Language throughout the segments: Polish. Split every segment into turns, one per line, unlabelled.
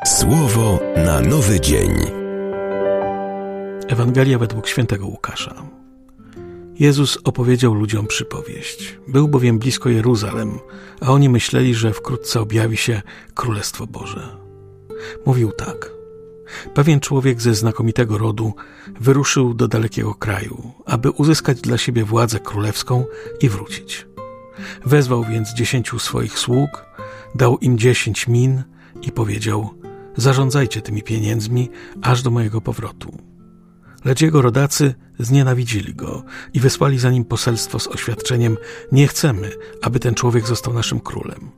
Słowo na nowy dzień.
Ewangelia według świętego Łukasza. Jezus opowiedział ludziom przypowieść. Był bowiem blisko Jeruzalem, a oni myśleli, że wkrótce objawi się Królestwo Boże. Mówił tak. Pewien człowiek ze znakomitego rodu wyruszył do dalekiego kraju, aby uzyskać dla siebie władzę królewską i wrócić. Wezwał więc 10 swoich sług, dał im 10 min i powiedział: zarządzajcie tymi pieniędzmi aż do mojego powrotu. Lecz jego rodacy znienawidzili go i wysłali za nim poselstwo z oświadczeniem: nie chcemy, aby ten człowiek został naszym królem.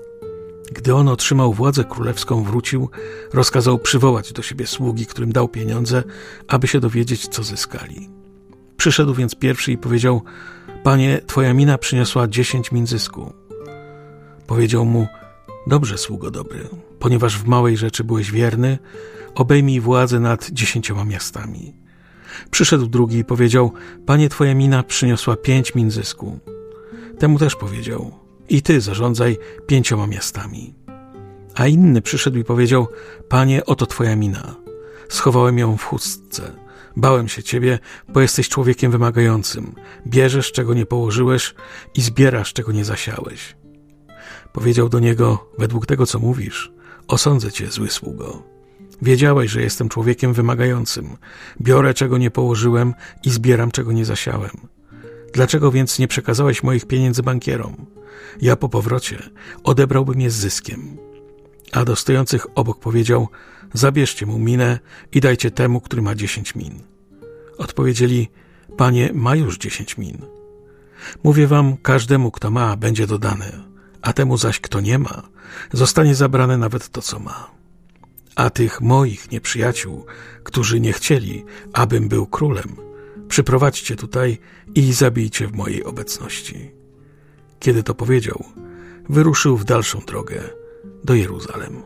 Gdy on otrzymał władzę królewską, wrócił, rozkazał przywołać do siebie sługi, którym dał pieniądze, aby się dowiedzieć, co zyskali. Przyszedł więc pierwszy i powiedział: Panie, twoja mina przyniosła 10 min zysku. Powiedział mu: dobrze, sługo dobry, ponieważ w małej rzeczy byłeś wierny, obejmij władzę nad 10 miastami. Przyszedł drugi i powiedział: Panie, twoja mina przyniosła 5 min zysku. Temu też powiedział: i ty zarządzaj 5 miastami. A inny przyszedł i powiedział: Panie, oto twoja mina. Schowałem ją w chustce. Bałem się ciebie, bo jesteś człowiekiem wymagającym. Bierzesz, czego nie położyłeś i zbierasz, czego nie zasiałeś. Powiedział do niego: według tego, co mówisz, osądzę cię, zły sługo. Wiedziałeś, że jestem człowiekiem wymagającym. Biorę, czego nie położyłem i zbieram, czego nie zasiałem. Dlaczego więc nie przekazałeś moich pieniędzy bankierom? Ja po powrocie odebrałbym je z zyskiem. A do stojących obok powiedział: zabierzcie mu minę i dajcie temu, który ma 10 min. Odpowiedzieli: Panie, ma już 10 min. Mówię wam, każdemu, kto ma, będzie dodane, a temu zaś, kto nie ma, zostanie zabrane nawet to, co ma. A tych moich nieprzyjaciół, którzy nie chcieli, abym był królem, przyprowadźcie tutaj i zabijcie w mojej obecności. Kiedy to powiedział, wyruszył w dalszą drogę do Jeruzalem.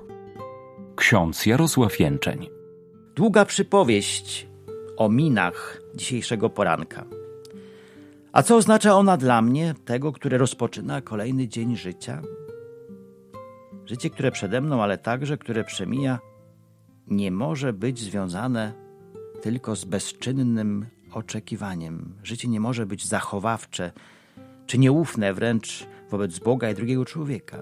Ksiądz Jarosław Jęczeń.
Długa przypowieść o minach dzisiejszego poranka. A co oznacza ona dla mnie, tego, który rozpoczyna kolejny dzień życia? Życie, które przede mną, ale także, które przemija, nie może być związane tylko z bezczynnym oczekiwaniem. Życie nie może być zachowawcze czy nieufne wręcz wobec Boga i drugiego człowieka.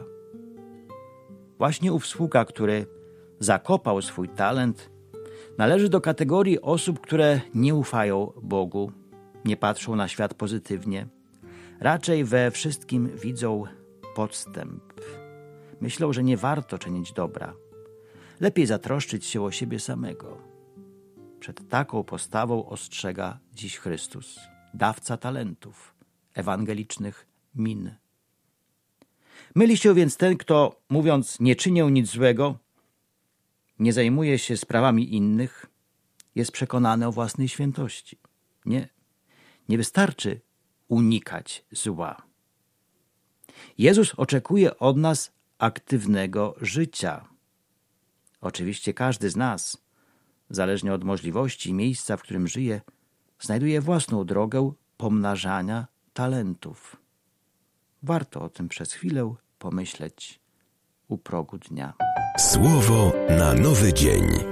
Właśnie ów sługa, który zakopał swój talent, należy do kategorii osób, które nie ufają Bogu, nie patrzą na świat pozytywnie, raczej we wszystkim widzą podstęp. Myślą, że nie warto czynić dobra. Lepiej zatroszczyć się o siebie samego. Przed taką postawą ostrzega dziś Chrystus, dawca talentów, ewangelicznych min. Myli się więc ten, kto, mówiąc nie czynię nic złego, nie zajmuje się sprawami innych, jest przekonany o własnej świętości. Nie wystarczy unikać zła. Jezus oczekuje od nas aktywnego życia. Oczywiście każdy z nas, zależnie od możliwości i miejsca, w którym żyje, znajduje własną drogę pomnażania talentów. Warto o tym przez chwilę pomyśleć u progu dnia.
Słowo na nowy dzień.